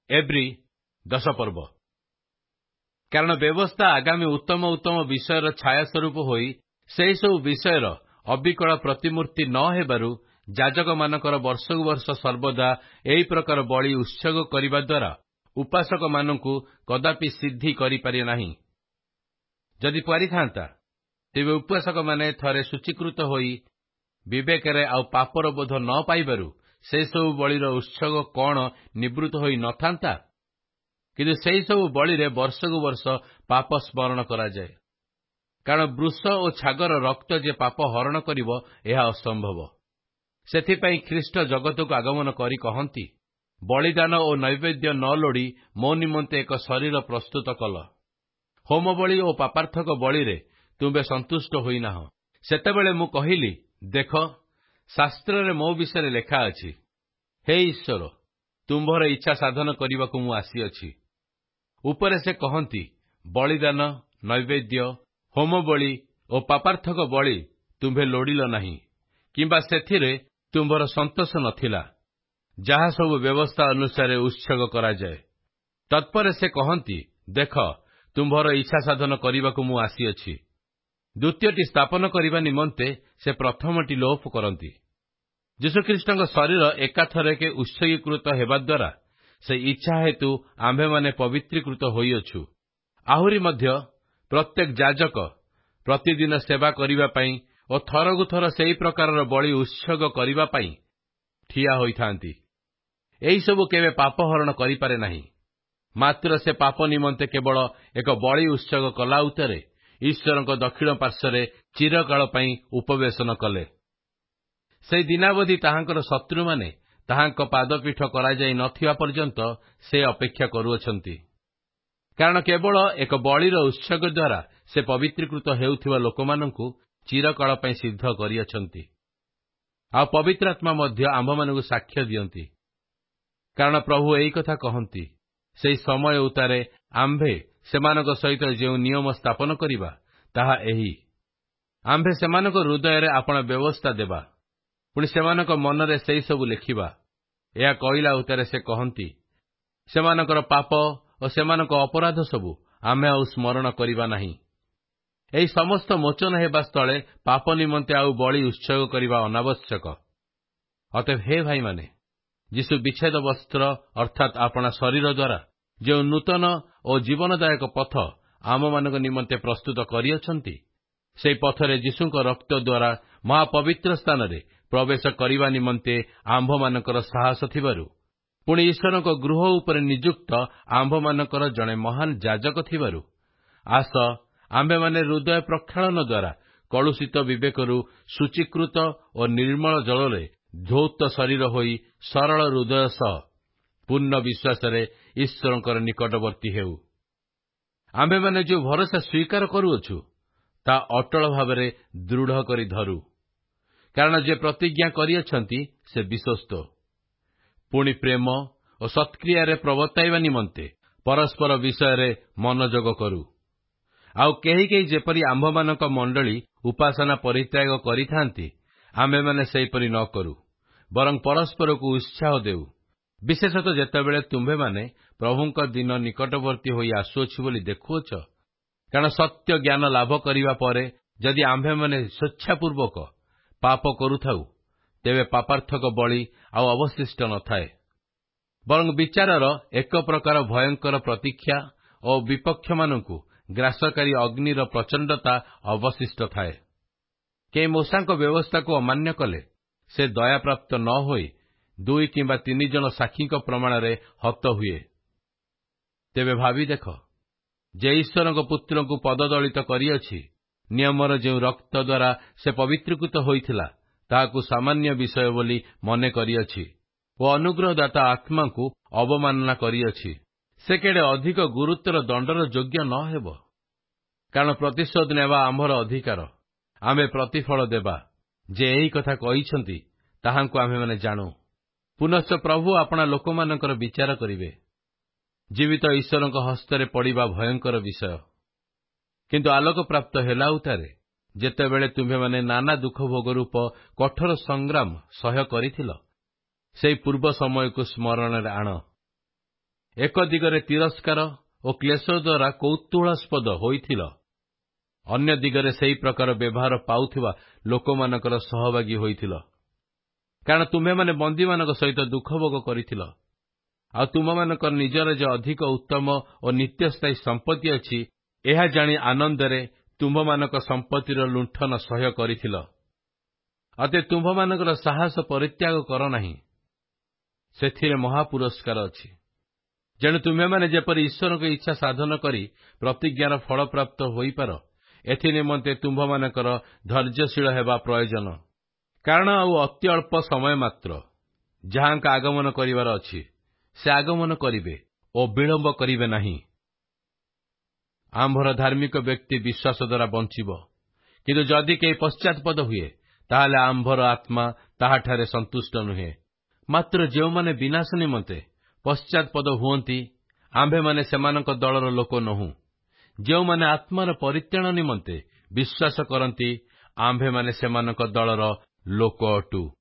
ଏବ୍ରି 10 ପର୍ବ। କାରଣ ବ୍ୟବସ୍ଥା ଆଗାମୀ ଉତ୍ତମ ଉତ୍ତମ ବିଷୟର ଛାୟା ସ୍ୱରୂପ ହୋଇ ସେହିସବୁ ବିଷୟର ଅବିକଳ ପ୍ରତିମୂର୍ତ୍ତି ନ ହେବାରୁ ଯାଜକମାନଙ୍କର ବର୍ଷକୁ ବର୍ଷ ସର୍ବଦା ଏହି ପ୍ରକାର ବଳି ଉତ୍ସର୍ଗ କରିବା ଦ୍ୱାରା ଉପାସକମାନଙ୍କୁ କଦାପି ସିଦ୍ଧି କରିପାରେ ନାହିଁ। ଯଦି ପାରିଥାନ୍ତା, ତେବେ ଉପାସକମାନେ ଥରେ ଶୁଚୀକୃତ ହୋଇ ବିବେକରେ ଆଉ ପାପର ବୋଧ ନ ପାଇବାରୁ ସେସବୁ ବଳିର ଉତ୍ସର୍ଗ କଣ ନିବୃତ୍ତ ହୋଇ ନଥାନ୍ତା? କିନ୍ତୁ ସେହିସବୁ ବଳିରେ ବର୍ଷକୁ ବର୍ଷ ପାପ ସ୍ମରଣ କରାଯାଏ। କାରଣ ବୃଷ ଓ ଛାଗର ରକ୍ତ ଯେ ପାପ ହରଣ କରିବ, ଏହା ଅସମ୍ଭବ। ସେଥିପାଇଁ ଖ୍ରୀଷ୍ଟ ଜଗତକୁ ଆଗମନ କରି କହନ୍ତି, ବଳିଦାନ ଓ ନୈବେଦ୍ୟ ନ ଲୋଡ଼ି ମୋ ନିମନ୍ତେ ଏକ ଶରୀର ପ୍ରସ୍ତୁତ କଲ। ହୋମବଳି ଓ ପାପାର୍ଥକ ବଳିରେ ତୁମ୍ଭେ ସନ୍ତୁଷ୍ଟ ହୋଇନାହଁ। ସେତେବେଳେ ମୁଁ କହିଲି, ଦେଖ, ଶାସ୍ତ୍ରରେ ମୋ ବିଷୟରେ ଲେଖା ଅଛି, ହେ ଈଶ୍ୱର, ତୁମ୍ଭର ଇଚ୍ଛା ସାଧନ କରିବାକୁ ମୁଁ ଆସିଅଛି। ଉପରେ ସେ କହନ୍ତି, ବଳିଦାନ, ନୈବେଦ୍ୟ, ହୋମବଳି ଓ ପାପାର୍ଥକ ବଳି ତୁମ୍ଭେ ଲୋଡ଼ିଲ ନାହିଁ, କିମ୍ବା ସେଥିରେ ତୁମ୍ଭର ସନ୍ତୋଷ ନଥିଲା, ଯାହା ସବୁ ବ୍ୟବସ୍ଥା ଅନୁସାରେ ଉତ୍ସର୍ଗ କରାଯାଏ। ତତ୍ପରେ ସେ କହନ୍ତି, ଦେଖ, ତୁମ୍ଭର ଇଚ୍ଛା ସାଧନ କରିବାକୁ ମୁଁ ଆସିଅଛି। ଦ୍ୱିତୀୟଟି ସ୍ଥାପନ କରିବା ନିମନ୍ତେ ସେ ପ୍ରଥମଟି ଲୋପ କରନ୍ତି। ଯୀଶୁଖ୍ରୀଷ୍ଟଙ୍କ ଶରୀର ଏକାଥରକେ ଉତ୍ସର୍ଗୀକୃତ ହେବା ଦ୍ୱାରା ସେ ଇଚ୍ଛା ହେତୁ ଆମ୍ଭେମାନେ ପବିତ୍ରୀକୃତ ହୋଇଅଛୁ। ଆହୁରି ମଧ୍ୟ ପ୍ରତ୍ୟେକ ଯାଜକ ପ୍ରତିଦିନ ସେବା କରିବା ପାଇଁ ଓ ଥରକୁ ଥର ସେହି ପ୍ରକାରର ବଳି ଉତ୍ସର୍ଗ କରିବା ପାଇଁ ଠିଆ ହୋଇଥାନ୍ତି। ଏହିସବୁ କେବେ ପାପ ହରଣ କରିପାରେ ନାହିଁ। ମାତ୍ର ସେ ପାପ ନିମନ୍ତେ କେବଳ ଏକ ବଳି ଉତ୍ସର୍ଗ କଲା ଉତ୍ତରେ ଈଶ୍ୱରଙ୍କ ଦକ୍ଷିଣ ପାର୍ଶ୍ୱରେ ଚିରକାଳ ପାଇଁ ଉପବେଶନ କଲେ। ସେହି ଦିନାବଧି ତାହାଙ୍କର ଶତ୍ରୁମାନେ ତାହାଙ୍କ ପାଦପୀଠ କରାଯାଇ ନଥିବା ପର୍ଯ୍ୟନ୍ତ ସେ ଅପେକ୍ଷା କରୁଅଛନ୍ତି। କାରଣ କେବଳ ଏକ ବଳିର ଉତ୍ସର୍ଗ ଦ୍ୱାରା ସେ ପବିତ୍ରୀକୃତ ହେଉଥିବା ଲୋକମାନଙ୍କୁ ଚିରକାଳ ପାଇଁ ସିଦ୍ଧ କରିଅଛନ୍ତି। ଆଉ ପବିତ୍ର ଆତ୍ମା ମଧ୍ୟ ଆମ୍ଭମାନଙ୍କୁ ସାକ୍ଷ୍ୟ ଦିଅନ୍ତି। କାରଣ ପ୍ରଭୁ ଏହି କଥା କହନ୍ତି, ସେହି ସମୟ ଉତ୍ତାରେ ଆମ୍ଭେ ସେମାନଙ୍କ ସହିତ ଯେଉଁ ନିୟମ ସ୍ଥାପନ କରିବା, ତାହା ଏହି, ଆମ୍ଭେ ସେମାନଙ୍କ ହୃଦୟରେ ଆପଣା ବ୍ୟବସ୍ଥା ଦେବା, ପୁଣି ସେମାନଙ୍କ ମନରେ ସେହିସବୁ ଲେଖିବା। ଏହା କହିଲା ଉତ୍ତାରେ ସେ କହନ୍ତି, ସେମାନଙ୍କର ପାପ ଓ ସେମାନଙ୍କ ଅପରାଧ ସବୁ ଆମେ ଆଉ ସ୍ମରଣ କରିବା ନାହିଁ। ଏହି ସମସ୍ତ ମୋଚନ ହେବା ସ୍ଥଳେ ପାପ ନିମନ୍ତେ ଆଉ ବଳି ଉତ୍ସର୍ଗ କରିବା ଅନାବଶ୍ୟକ। ଅତଏବ ହେ ଭାଇମାନେ, ଯୀଶୁ ବିଚ୍ଛେଦ ବସ୍ତ୍ର ଅର୍ଥାତ୍ ଆପଣା ଶରୀର ଦ୍ୱାରା ଯେଉଁ ନୂତନ ଓ ଜୀବନଦାୟକ ପଥ ଆମମାନଙ୍କ ନିମନ୍ତେ ପ୍ରସ୍ତୁତ କରିଅଛନ୍ତି, ସେହି ପଥରେ ଯୀଶୁଙ୍କ ରକ୍ତ ଦ୍ୱାରା ମହାପବିତ୍ର ସ୍ଥାନରେ ପ୍ରବେଶ କରିବା ନିମନ୍ତେ ଆମ୍ଭମାନଙ୍କର ସାହସ ଥିବାରୁ, ପୁଣି ଈଶ୍ୱରଙ୍କ ଗୃହ ଉପରେ ନିଯୁକ୍ତ ଆମ୍ଭମାନଙ୍କର ଜଣେ ମହାନ ଯାଜକ ଥିବାରୁ, ଆସ ଆମ୍ଭେମାନେ ହୃଦୟ ପ୍ରକ୍ଷାଳନ ଦ୍ୱାରା କଳୁଷିତ ବିବେକରୁ ଶୁଚୀକୃତ ଓ ନିର୍ମଳ ଜଳରେ ଧୌତ ଶରୀର ହୋଇ ସରଳ ହୃଦୟ ସହ ପୂର୍ଣ୍ଣ ବିଶ୍ୱାସରେ ଈଶ୍ୱରଙ୍କର ନିକଟବର୍ତ୍ତୀ ହେଉ। ଆମ୍ଭେମାନେ ଯେଉଁ ଭରସା ସ୍ୱୀକାର କରୁଅଛୁ, ତାହା ଅଟଳ ଭାବରେ ଦୃଢ଼ କରି ଧରୁ। କାରଣ ଯେ ପ୍ରତିଜ୍ଞା କରିଅଛନ୍ତି ସେ ବିଶ୍ୱସ୍ତ। ପୁଣି ପ୍ରେମ ଓ ସତ୍କ୍ରିୟାରେ ପ୍ରବର୍ତ୍ତାଇବା ନିମନ୍ତେ ପରସ୍ପର ବିଷୟରେ ମନୋଯୋଗ କରୁ। ଆଉ କେହି କେହି ଯେପରି ଆମ୍ଭମାନଙ୍କ ମଣ୍ଡଳୀ ଉପାସନା ପରିତ୍ୟାଗ କରିଥାନ୍ତି, ଆମ୍ଭେମାନେ ସେହିପରି ନ କରୁ, ବରଂ ପରସ୍ପରକୁ ଉତ୍ସାହ ଦେଉ, ବିଶେଷତଃ ଯେତେବେଳେ ତୁମ୍ଭେମାନେ ପ୍ରଭୁଙ୍କ ଦିନ ନିକଟବର୍ତ୍ତୀ ହୋଇ ଆସୁଅଛି ବୋଲି ଦେଖୁଅଛ। କାରଣ ସତ୍ୟ ଜ୍ଞାନ ଲାଭ କରିବା ପରେ ଯଦି ଆମ୍ଭେମାନେ ସ୍ୱେଚ୍ଛାପୂର୍ବକ ପାପ କରୁଥାଉ, ତେବେ ପାପାର୍ଥକ ବଳି ଆଉ ଅବଶିଷ୍ଟ ନଥାଏ, ବରଂ ବିଚାରର ଏକ ପ୍ରକାର ଭୟଙ୍କର ପ୍ରତୀକ୍ଷା ଓ ବିପକ୍ଷମାନଙ୍କୁ ଗ୍ରାସକାରୀ ଅଗ୍ନିର ପ୍ରଚଣ୍ଡତା ଅବଶିଷ୍ଟ ଥାଏ। କେହି ମୂଷାଙ୍କ ବ୍ୟବସ୍ଥାକୁ ଅମାନ୍ୟ କଲେ ସେ ଦୟାପ୍ରାପ୍ତ ନ ହୋଇ 2 କିମ୍ବା 3 ଜଣ ସାକ୍ଷୀଙ୍କ ପ୍ରମାଣରେ ହତ ହୁଏ। ତେବେ ଭାବି ଦେଖ, ଯେ ଈଶ୍ୱରଙ୍କ ପୁତ୍ରଙ୍କୁ ପଦଦଳିତ କରିଅଛି, ନିୟମର ଯେଉଁ ରକ୍ତ ଦ୍ୱାରା ସେ ପବିତ୍ରୀକୃତ ହୋଇଥିଲା, ତାହାକୁ ସାମାନ୍ୟ ବିଷୟ ବୋଲି ମନେ କରିଅଛି ଓ ଅନୁଗ୍ରହଦାତା ଆତ୍ମାକୁ ଅବମାନନା କରିଅଛି, ସେ କେଡ଼େ ଅଧିକ ଗୁରୁତର ଦଣ୍ଡର ଯୋଗ୍ୟ ନ ହେବ? କାରଣ ପ୍ରତିଶୋଧ ନେବା ଆମ୍ଭର ଅଧିକାର, ଆମେ ପ୍ରତିଫଳ ଦେବା, ଯେ ଏହି କଥା କହିଛନ୍ତି, ତାହାଙ୍କୁ ଆମ୍ଭେମାନେ ଜାଣୁ। ପୁନଶ୍ଚ ପ୍ରଭୁ ଆପଣା ଲୋକମାନଙ୍କର ବିଚାର କରିବେ। ଜୀବିତ ଈଶ୍ୱରଙ୍କ ହସ୍ତରେ ପଡ଼ିବା ଭୟଙ୍କର ବିଷୟ। କିନ୍ତୁ ଆଲୋକପ୍ରାପ୍ତ ହେଲା ଉତ୍ତାରେ ଯେତେବେଳେ ତୁମ୍ଭେମାନେ ନାନା ଦୁଃଖ ଭୋଗ ରୂପ କଠୋର ସଂଗ୍ରାମ ସହ୍ୟ କରିଥିଲ, ସେହି ପୂର୍ବ ସମୟକୁ ସ୍ମରଣରେ ଆଣ। ଏକ ଦିଗରେ ତିରସ୍କାର ଓ କ୍ଲେଶ ଦ୍ୱାରା କୌତୂହଳାସ୍ପଦ ହୋଇଥିଲ, ଅନ୍ୟ ଦିଗରେ ସେହି ପ୍ରକାର ବ୍ୟବହାର ପାଉଥିବା ଲୋକମାନଙ୍କର ସହଭାଗୀ ହୋଇଥିଲ। କାରଣ ତୁମେମାନେ ବନ୍ଦୀମାନଙ୍କ ସହିତ ଦୁଃଖ ଭୋଗ କରିଥିଲ, ଆଉ ତୁମମାନଙ୍କର ନିଜର ଯେ ଅଧିକ ଉତ୍ତମ ଓ ନିତ୍ୟସ୍ଥାୟୀ ସମ୍ପତ୍ତି ଅଛି, ଏହା ଜାଣି ଆନନ୍ଦରେ ତୁମ୍ଭମାନଙ୍କ ସମ୍ପତ୍ତିର ଲୁଣ୍ଠନ ସହ୍ୟ କରିଥିଲ। ଅତଏବ ତୁମ୍ଭମାନଙ୍କର ସାହସ ପରିତ୍ୟାଗ କର ନାହିଁ, ସେଥିରେ ମହାପୁରସ୍କାର ଅଛି। ଯେଣୁ ତୁମେମାନେ ଯେପରି ଈଶ୍ୱରଙ୍କ ଇଚ୍ଛା ସାଧନ କରି ପ୍ରତିଜ୍ଞାର ଫଳପ୍ରାପ୍ତ ହୋଇପାର, ଏଥିନିମନ୍ତେ ତୁମ୍ଭମାନଙ୍କର ଧୈର୍ଯ୍ୟଶୀଳ ହେବା ପ୍ରୟୋଜନ। କାରଣ ଆଉ ଅତି ଅଳ୍ପ ସମୟ ମାତ୍ର। ଯାହାଙ୍କ ଆଗମନ କରିବାର ଅଛି, ସେ ଆଗମନ କରିବେ ଓ ବିଳମ୍ବ କରିବେ ନାହିଁ। ଆମ୍ଭର ଧାର୍ମିକ ବ୍ୟକ୍ତି ବିଶ୍ୱାସ ଦ୍ୱାରା ବଞ୍ଚିବ। କିନ୍ତୁ ଯଦି କେହି ପଶ୍ଚାତପଦ ହୁଏ, ତାହେଲେ ଆମ୍ଭର ଆତ୍ମା ତାହାଠାରେ ସନ୍ତୁଷ୍ଟ ନୁହେଁ। ମାତ୍ର ଯେଉଁମାନେ ବିନାଶ ନିମନ୍ତେ ପଶ୍ଚାତପଦ ହୁଅନ୍ତି, ଆମ୍ଭେମାନେ ସେମାନଙ୍କ ଦଳର ଲୋକ ନୋହୁଁ। ଯେଉଁମାନେ ଆତ୍ମାର ପରିତ୍ରାଣ ନିମନ୍ତେ ବିଶ୍ୱାସ କରନ୍ତି, ଆମ୍ଭେମାନେ ସେମାନଙ୍କ ଦଳର ଲୋକ ଅଟୁ।